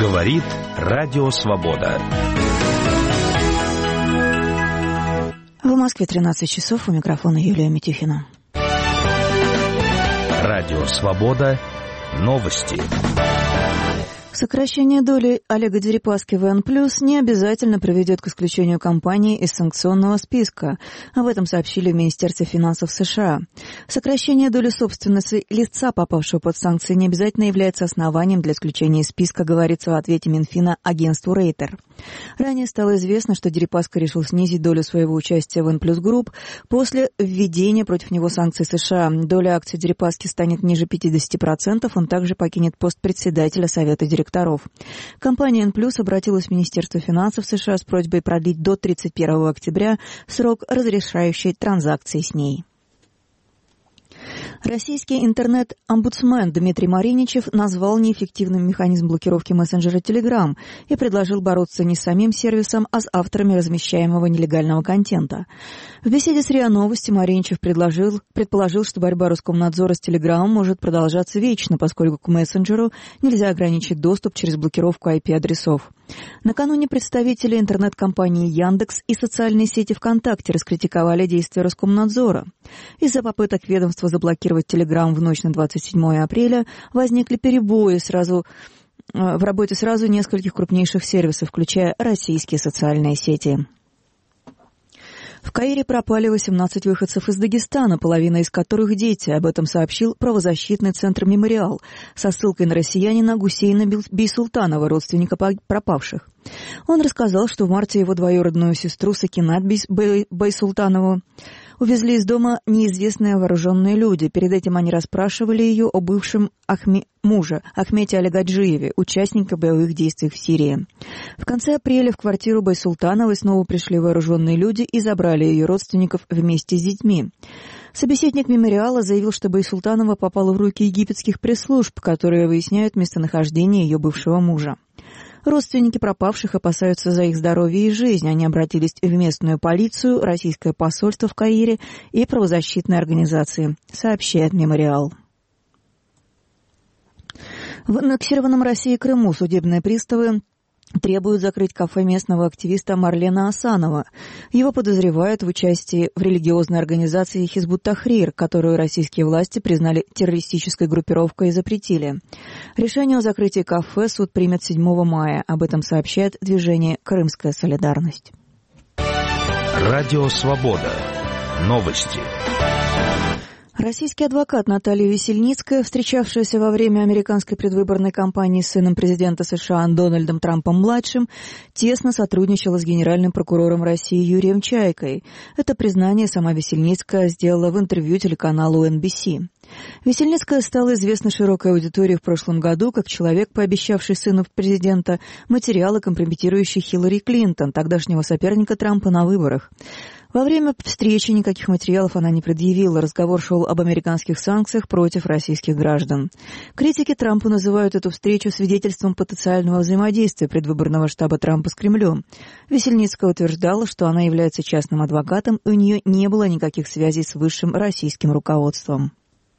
Говорит Радио Свобода. В Москве 13 часов, у микрофона Юлия Митюхина. Радио Свобода. Новости. Сокращение доли Олега Дерипаски в Н+, не обязательно приведет к исключению компании из санкционного списка. Об этом сообщили в Министерстве финансов США. Сокращение доли собственности лица, попавшего под санкции, не обязательно является основанием для исключения из списка, говорится в ответе Минфина агентству Рейтер. Ранее стало известно, что Дерипаска решил снизить долю своего участия в Н+ Групп после введения против него санкций США. Доля акций Дерипаски станет ниже 50%, он также покинет пост председателя Совета директоров. Компания Н+ обратилась в Министерство финансов США с просьбой продлить до 31 октября срок разрешающей транзакции с ней. Российский интернет-омбудсмен Дмитрий Мариничев назвал неэффективным механизм блокировки мессенджера Telegram и предложил бороться не с самим сервисом, а с авторами размещаемого нелегального контента. В беседе с РИА Новости Мариничев предположил, что борьба Роскомнадзора с Telegram может продолжаться вечно, поскольку к мессенджеру нельзя ограничить доступ через блокировку IP-адресов. Накануне представители интернет-компании Яндекс и социальной сети ВКонтакте раскритиковали действия Роскомнадзора. Из-за попыток ведомства заблокировать Telegram в ночь на 27 апреля возникли перебои в работе сразу нескольких крупнейших сервисов, включая российские социальные сети. В Каире пропали 18 выходцев из Дагестана, половина из которых дети. Об этом сообщил правозащитный центр «Мемориал» со ссылкой на россиянина Гусейна Бейсултанова, родственника пропавших. Он рассказал, что в марте его двоюродную сестру Сакинат Бейсултанову увезли из дома неизвестные вооруженные люди. Перед этим они расспрашивали ее о бывшем муже Ахмете Алигаджиеве, участника боевых действий в Сирии. В конце апреля в квартиру Байсултановой снова пришли вооруженные люди и забрали ее родственников вместе с детьми. Собеседник «Мемориала» заявил, что Байсултанова попала в руки египетских пресс-служб, которые выясняют местонахождение ее бывшего мужа. Родственники пропавших опасаются за их здоровье и жизнь. Они обратились в местную полицию, российское посольство в Каире и правозащитные организации, сообщает «Мемориал». В аннексированном Россией Крыму судебные приставы требуют закрыть кафе местного активиста Марлена Асанова. Его подозревают в участии в религиозной организации «Хизбут Тахрир», которую российские власти признали террористической группировкой и запретили. Решение о закрытии кафе суд примет 7 мая. Об этом сообщает движение «Крымская солидарность». Радио Свобода. Новости. Российский адвокат Наталья Весельницкая, встречавшаяся во время американской предвыборной кампании с сыном президента США Дональдом Трампом-младшим, тесно сотрудничала с генеральным прокурором России Юрием Чайкой. Это признание сама Весельницкая сделала в интервью телеканалу NBC. Весельницкая стала известна широкой аудитории в прошлом году как человек, пообещавший сыну президента материалы, компрометирующие Хиллари Клинтон, тогдашнего соперника Трампа на выборах. Во время встречи никаких материалов она не предъявила. Разговор шел об американских санкциях против российских граждан. Критики Трампа называют эту встречу свидетельством потенциального взаимодействия предвыборного штаба Трампа с Кремлем. Весельницкая утверждала, что она является частным адвокатом, и у нее не было никаких связей с высшим российским руководством.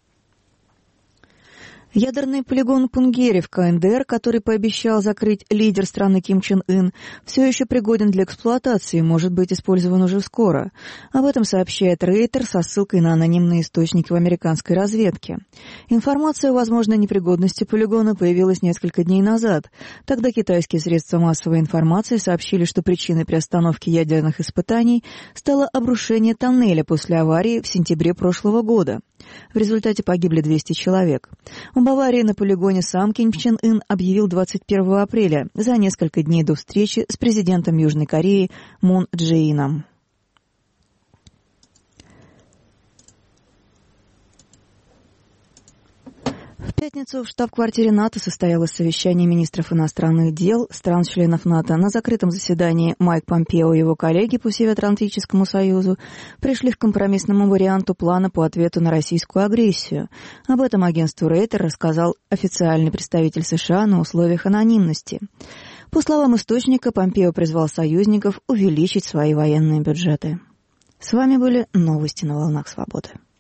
Ядерный полигон Пунгери в КНДР, который пообещал закрыть лидер страны Ким Чен Ын, все еще пригоден для эксплуатации и может быть использован уже скоро. Об этом сообщает Рейтер со ссылкой на анонимные источники в американской разведке. Информация о возможной непригодности полигона появилась несколько дней назад. Тогда китайские средства массовой информации сообщили, что причиной приостановки ядерных испытаний стало обрушение тоннеля после аварии в сентябре прошлого года. В результате погибли 200 человек. Об аварии на полигоне сам Ким Чен Ын объявил 21 апреля, за несколько дней до встречи с президентом Южной Кореи Мун Чже-ином. В пятницу в штаб-квартире НАТО состоялось совещание министров иностранных дел стран-членов НАТО. На закрытом заседании Майк Помпео и его коллеги по Североатлантическому союзу пришли к компромиссному варианту плана по ответу на российскую агрессию. Об этом агентству Рейтер рассказал официальный представитель США на условиях анонимности. По словам источника, Помпео призвал союзников увеличить свои военные бюджеты. С вами были новости на волнах свободы.